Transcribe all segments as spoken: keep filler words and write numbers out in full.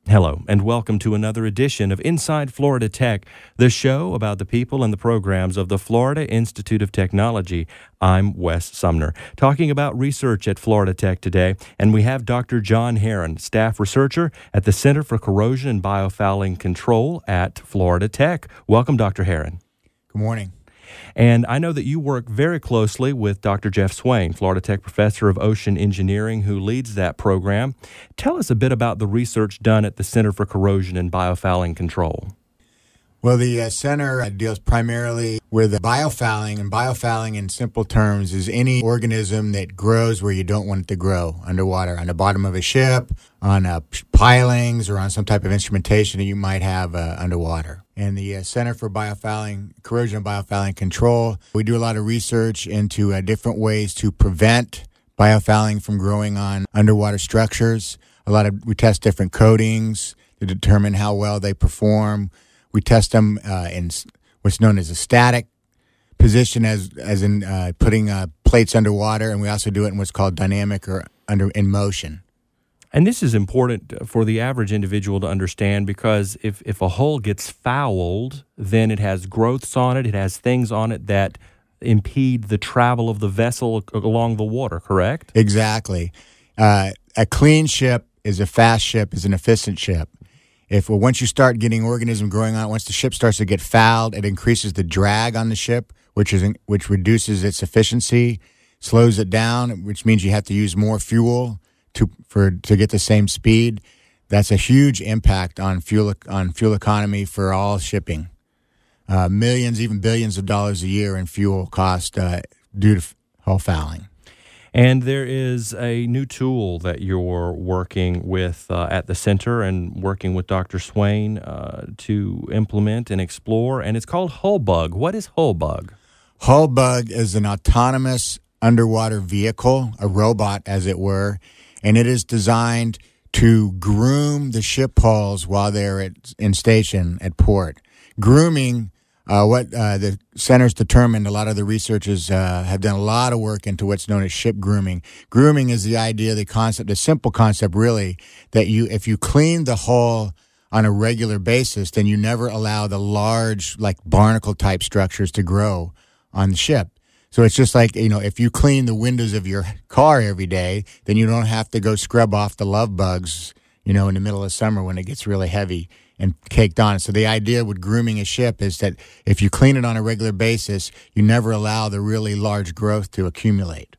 Hello, and welcome to another edition of Inside Florida Tech, the show about the people and the programs of the Florida Institute of Technology. I'm Wes Sumner, talking about research at Florida Tech today, and we have Doctor John Herron, staff researcher at the Center for Corrosion and Biofouling Control at Florida Tech. Welcome, Doctor Herron. Good morning. And I know that you work very closely with Doctor Jeff Swain, Florida Tech professor of ocean engineering, who leads that program. Tell us a bit about the research done at the Center for Corrosion and Biofouling Control. Well, the uh, center uh, deals primarily with biofouling, and biofouling in simple terms is any organism that grows where you don't want it to grow, underwater, on the bottom of a ship, on uh, pilings, or on some type of instrumentation that you might have uh, underwater. And the uh, Center for Biofouling, Corrosion and Biofouling Control, we do a lot of research into uh, different ways to prevent biofouling from growing on underwater structures. A lot of we test different coatings to determine how well they perform. We test them uh, in what's known as a static position, as as in uh, putting uh, plates underwater, and we also do it in what's called dynamic or under in motion. And this is important for the average individual to understand, because if, if a hull gets fouled, then it has growths on it, it has things on it that impede the travel of the vessel along the water, correct? Exactly. Uh, a clean ship is a fast ship, is an efficient ship. If well, once you start getting organism growing on it, once the ship starts to get fouled, it increases the drag on the ship, which is which reduces its efficiency, slows it down, which means you have to use more fuel to for to get the same speed. That's a huge impact on fuel on fuel economy for all shipping. Uh, millions, even billions of dollars a year in fuel cost uh, due to hull fouling. And there is a new tool that you're working with uh, at the center and working with Doctor Swain uh, to implement and explore, and it's called Hullbug. What is Hullbug? Hullbug is an autonomous underwater vehicle, a robot as it were, and it is designed to groom the ship hulls while they're at, in station at port. Grooming, uh, what uh, the center's determined, a lot of the researchers uh, have done a lot of work into what's known as ship grooming. Grooming is the idea, the concept, the simple concept really, that you if you clean the hull on a regular basis, then you never allow the large, like barnacle-type structures to grow on the ship. So it's just like, you know, if you clean the windows of your car every day, then you don't have to go scrub off the love bugs, you know, in the middle of summer when it gets really heavy and caked on. So the idea with grooming a ship is that if you clean it on a regular basis, you never allow the really large growth to accumulate.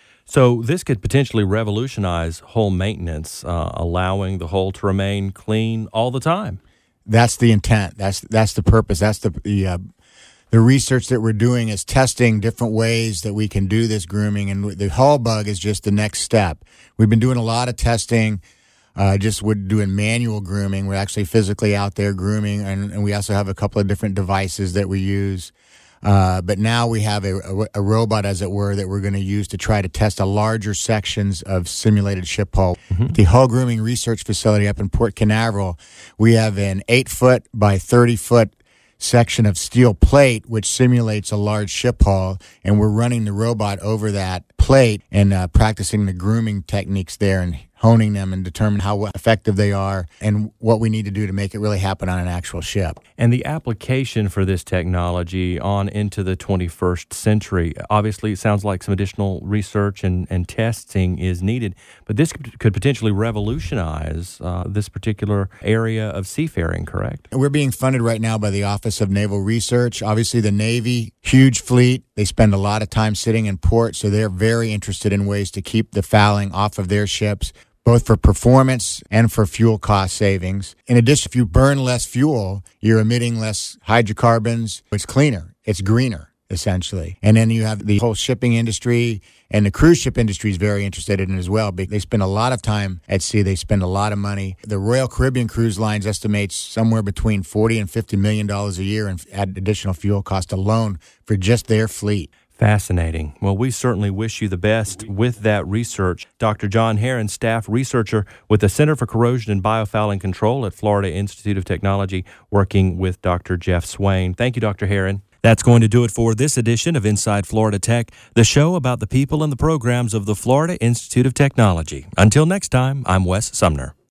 So this could potentially revolutionize hull maintenance, uh, allowing the hull to remain clean all the time. That's the intent. That's that's the purpose. That's the the uh, The research that we're doing is testing different ways that we can do this grooming, and the Hullbug is just the next step. We've been doing a lot of testing, uh, just we're doing manual grooming. We're actually physically out there grooming, and, and we also have a couple of different devices that we use. Uh, but now we have a, a, a robot, as it were, that we're going to use to try to test a larger sections of simulated ship hull. Mm-hmm. The Hull Grooming Research Facility up in Port Canaveral, we have an eight-foot by thirty-foot section of steel plate which simulates a large ship hull, and we're running the robot over that plate and uh, practicing the grooming techniques there and honing them and determine how effective they are and what we need to do to make it really happen on an actual ship. And the application for this technology on into the twenty-first century, obviously it sounds like some additional research and, and testing is needed, but this could, could potentially revolutionize uh, this particular area of seafaring, correct? We're being funded right now by the Office of Naval Research. Obviously the Navy, huge fleet, they spend a lot of time sitting in port, so they're very interested in ways to keep the fouling off of their ships, both for performance and for fuel cost savings. In addition, if you burn less fuel, you're emitting less hydrocarbons. It's cleaner. It's greener, essentially. And then you have the whole shipping industry, and the cruise ship industry is very interested in it as well. They spend a lot of time at sea. They spend a lot of money. The Royal Caribbean Cruise Lines estimates somewhere between forty and fifty million dollars a year in additional fuel cost alone for just their fleet. Fascinating. Well, we certainly wish you the best with that research. Doctor John Herron, staff researcher with the Center for Corrosion and Biofouling Control at Florida Institute of Technology, working with Doctor Jeff Swain. Thank you, Doctor Herron. That's going to do it for this edition of Inside Florida Tech, the show about the people and the programs of the Florida Institute of Technology. Until next time, I'm Wes Sumner.